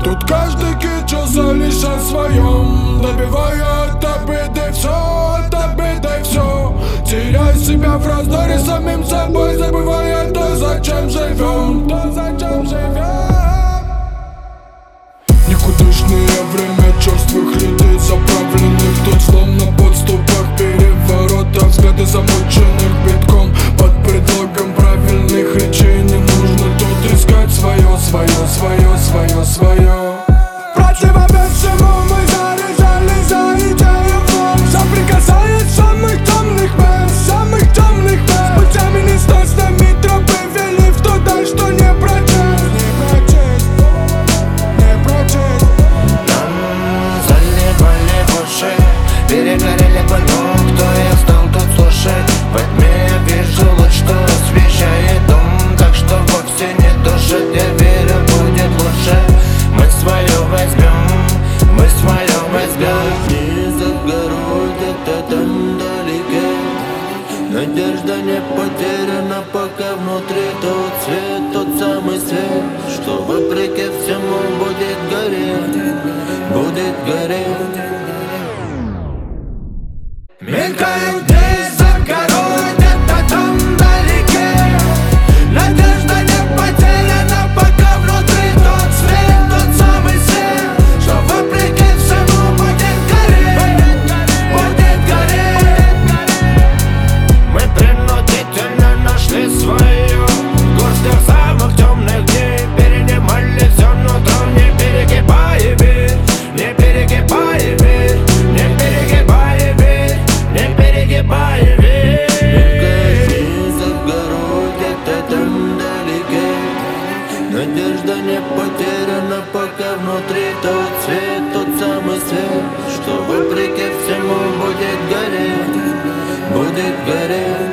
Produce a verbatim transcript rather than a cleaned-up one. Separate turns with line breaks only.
Тут каждый кичился лишь о своем, добивая от обиды все, от обиды все. Теряя себя в раздоре самим собой, забывая то, зачем живем, то, зачем живем. Никудышное время черствых людей, заправленных тут словно подступах переворота. Взгляды замученных битком под предлогом правильных речей. Не нужно тут искать свое, свое, свое, свое, свое. Противовес всему мы заряжали за идею вновь. Соприкасаясь самых темных мест, самых темных мест. Путями несносными тропы вели в ту даль, что не прочесть, не прочесть, не прочесть.
Нам заливали в уши, перегорели бы, но кто я стал тут слушать? Во тьме я вижу луч, что освещает дом, так что вовсе не душит. Я верю, будет лучше. Мы свое возьмем, мы свое возьмем. Не за горой, где-то там вдалеке надежда не потеряна, пока внутри тот свет, тот самый свет, что вопреки всему будет гореть, будет гореть. Мелькают дни за горой, где-то там вдалеке надежда не потеряна, пока внутри тот свет, тот самый свет, что вопреки всему будет гореть, будет гореть. Мы принудительно нашли свое в горстях самых темных дней, перенимали все нутро, не перегибая верь, не перегибая верь, не перегибая верь, не перегибая верь. За горой, где-то там вдалеке надежда не потеряна, пока внутри тот свет, тот самый свет, что вопреки всему будет гореть, будет гореть.